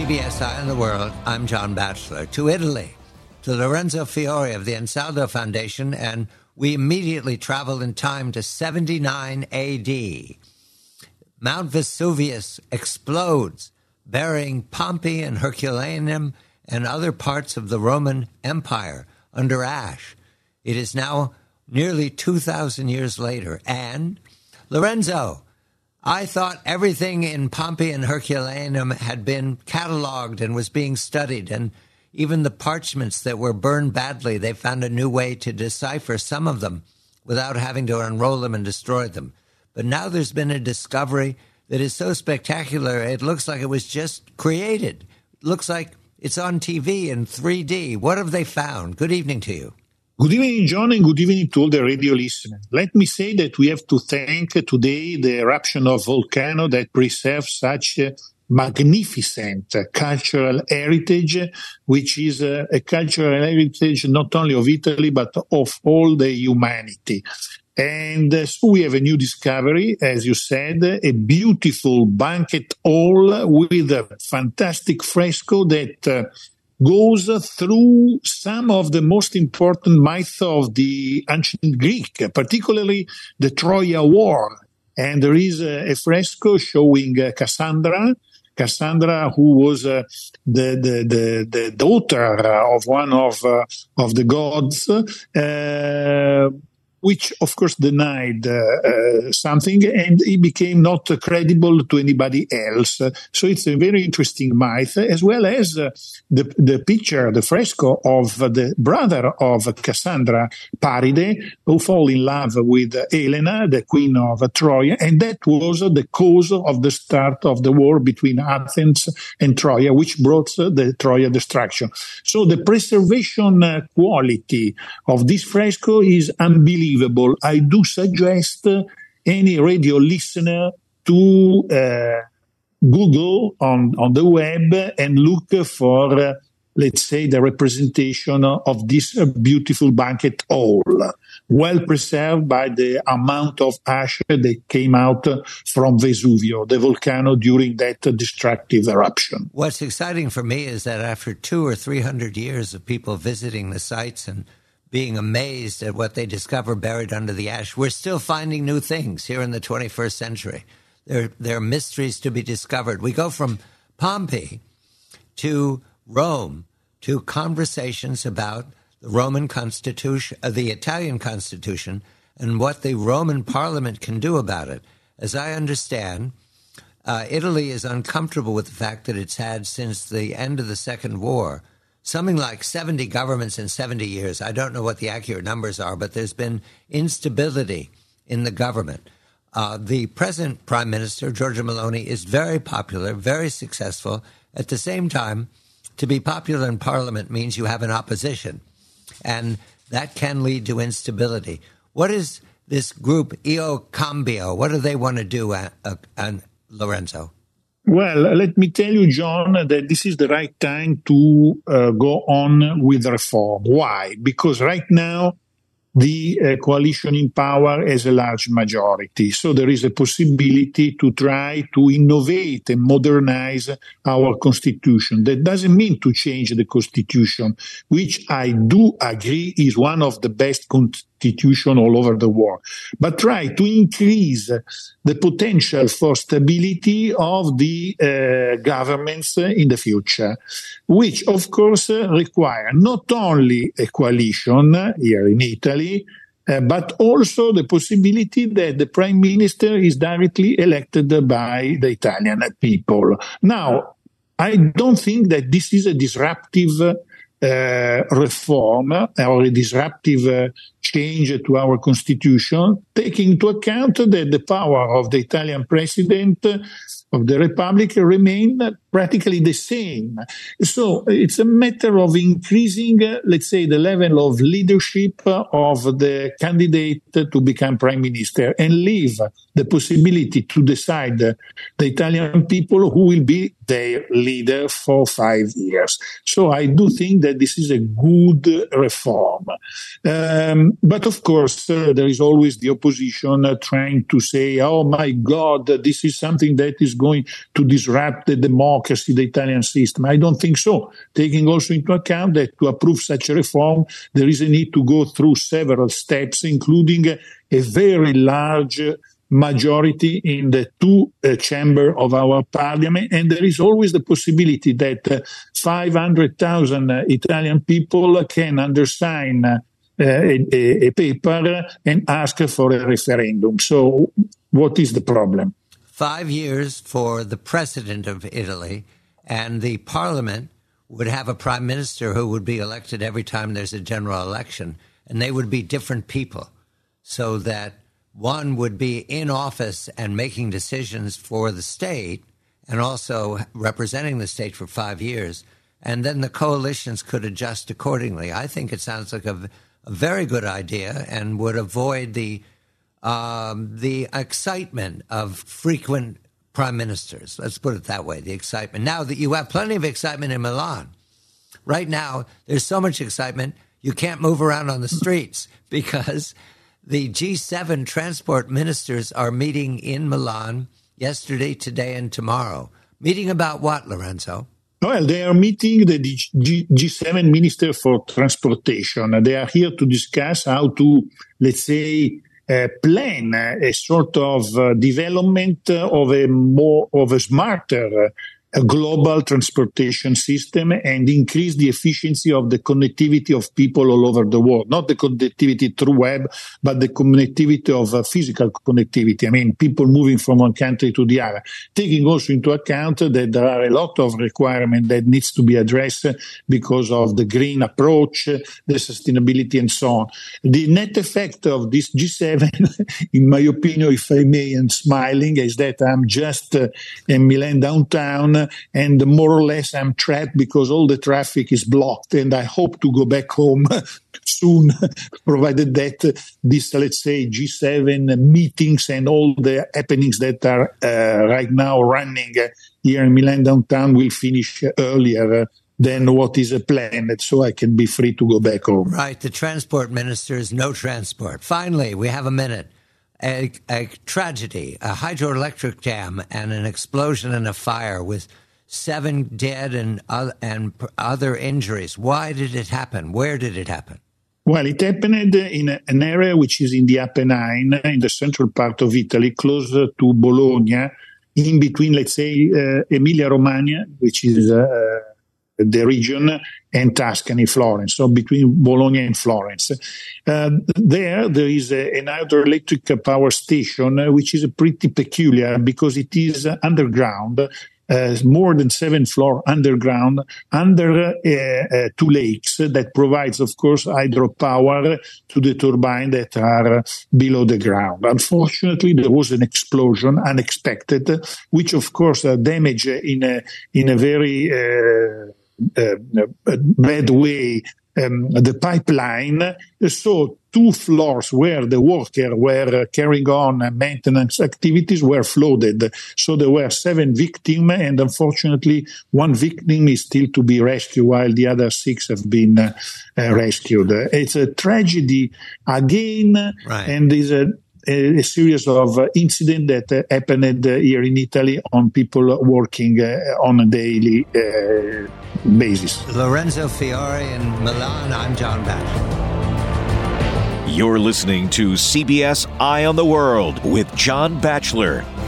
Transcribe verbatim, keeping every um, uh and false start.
B S Eye on the World, I'm John Batchelor. To Italy, to Lorenzo Fiore of the Ansaldo Foundation, and we immediately travel in time to seventy-nine A D. Mount Vesuvius explodes, burying Pompeii and Herculaneum and other parts of the Roman Empire under ash. It is now nearly two thousand years later. And, Lorenzo, I thought everything in Pompeii and Herculaneum had been cataloged and was being studied, and even the parchments that were burned badly, they found a new way to decipher some of them without having to unroll them and destroy them. But now there's been a discovery that is so spectacular, it looks like it was just created. It looks like it's on T V in three D. What have they found? Good evening to you. Good evening, John, and good evening to all the radio listeners. Let me say that we have to thank today the eruption of volcano that preserves such a magnificent cultural heritage, which is a, a cultural heritage not only of Italy, but of all the humanity. And uh, so we have a new discovery, as you said, a beautiful banquet hall with a fantastic fresco that uh, goes through some of the most important myths of the ancient Greek, particularly the Troja War. And there is a, a fresco showing uh, Cassandra, Cassandra, who was uh, the, the, the, the daughter of one of, uh, of the gods, uh, which, of course, denied uh, uh, something, and he became not uh, credible to anybody else. So it's a very interesting myth, as well as uh, the, the picture, the fresco of uh, the brother of Cassandra, Paride, who fell in love with uh, Helena, the queen of uh, Troy, and that was uh, the cause of the start of the war between Athens and Troy, which brought uh, the Troja destruction. So the preservation uh, quality of this fresco is unbelievable. I do suggest uh, any radio listener to uh, Google on, on the web and look for, uh, let's say, the representation of this uh, beautiful banquet hall, well preserved by the amount of ash that came out uh, from Vesuvio, the volcano, during that uh, destructive eruption. What's exciting for me is that after two or three hundred years of people visiting the sites and being amazed at what they discover buried under the ash, we're still finding new things here in the twenty-first century. There, there are mysteries to be discovered. We go from Pompeii to Rome to conversations about the Roman Constitution, uh, the Italian Constitution, and what the Roman Parliament can do about it. As I understand, uh, Italy is uncomfortable with the fact that it's had, since the end of the Second War, something like seventy governments in seventy years. I don't know what the accurate numbers are, but there's been instability in the government. Uh, the present Prime Minister, Giorgia Meloni, is very popular, very successful. At the same time, to be popular in Parliament means you have an opposition, and that can lead to instability. What is this group, Io Cambio? What do they want to do, uh, uh, Lorenzo? Well, let me tell you, John, that this is the right time to uh, go on with reform. Why? Because right now, the uh, coalition in power has a large majority. So there is a possibility to try to innovate and modernize our constitution. That doesn't mean to change the constitution, which I do agree is one of the best constitutions all over the world, but try to increase the potential for stability of the uh, governments in the future, which of course uh, require not only a coalition here in Italy, uh, but also the possibility that the prime minister is directly elected by the Italian people. Now, I don't think that this is a disruptive uh, reform or a disruptive uh, change to our constitution, taking into account that the power of the Italian president of the Republic remain practically the same. So it's a matter of increasing, uh, let's say, the level of leadership of the candidate to become prime minister and leave the possibility to decide the Italian people who will be their leader for five years. So I do think that this is a good reform. Um, Um, but of course, uh, there is always the opposition uh, trying to say, oh my God, this is something that is going to disrupt the democracy, the Italian system. I don't think so. Taking also into account that to approve such a reform, there is a need to go through several steps, including a, a very large majority in the two uh, chamber of our parliament, and there is always the possibility that uh, five hundred thousand uh, Italian people can undersign uh, a, a, a paper and ask for a referendum. So what is the problem? Five years for the president of Italy, and the parliament would have a prime minister who would be elected every time there's a general election, and they would be different people, so that one would be in office and making decisions for the state and also representing the state for five years. And then the coalitions could adjust accordingly. I think it sounds like a, a very good idea and would avoid the um, the excitement of frequent prime ministers. Let's put it that way, the excitement. Now that you have plenty of excitement in Milan. Right now, there's so much excitement, you can't move around on the streets because the G seven transport ministers are meeting in Milan yesterday, today, and tomorrow. Meeting about what, Lorenzo? Well, they are meeting the G- G7 Minister for Transportation. They are here to discuss how to, let's say, uh, plan a sort of uh, development of a more of a smarter uh, a global transportation system and increase the efficiency of the connectivity of people all over the world. Not the connectivity through web, but the connectivity of uh, physical connectivity. I mean, people moving from one country to the other. Taking also into account that there are a lot of requirements that needs to be addressed because of the green approach, the sustainability, and so on. The net effect of this G seven, in my opinion, if I may, and smiling, is that I'm just uh, in Milan downtown, and more or less I'm trapped because all the traffic is blocked, and I hope to go back home soon, provided that this, let's say, G seven meetings and all the happenings that are uh, right now running here in Milan downtown will finish earlier than what is planned, so I can be free to go back home. Right, the transport ministers, no transport. Finally, we have a minute. A, a tragedy, a hydroelectric dam, and an explosion and a fire with seven dead and uh, and other injuries. Why did it happen? Where did it happen? Well, it happened in an area which is in the Apennine, in the central part of Italy, close to Bologna, in between, let's say, uh, Emilia-Romagna, which is uh, the region, and Tuscany, Florence, so between Bologna and Florence. Uh, there, there is a, an hydroelectric power station, uh, which is pretty peculiar because it is uh, underground, uh, more than seven floors underground, under uh, uh, two lakes that provides, of course, hydropower to the turbines that are below the ground. Unfortunately, there was an explosion, unexpected, which, of course, uh, damaged in a, in a very uh, Uh, a bad way um, the pipeline. So two floors where the workers were carrying on maintenance activities were flooded. So there were seven victims, and unfortunately one victim is still to be rescued while the other six have been uh, uh, rescued. It's a tragedy again, right. And is a a series of uh, incidents that uh, happened uh, here in Italy on people working uh, on a daily uh, basis. Lorenzo Fiore in Milan. I'm John Batchelor. You're listening to C B S Eye on the World with John Batchelor.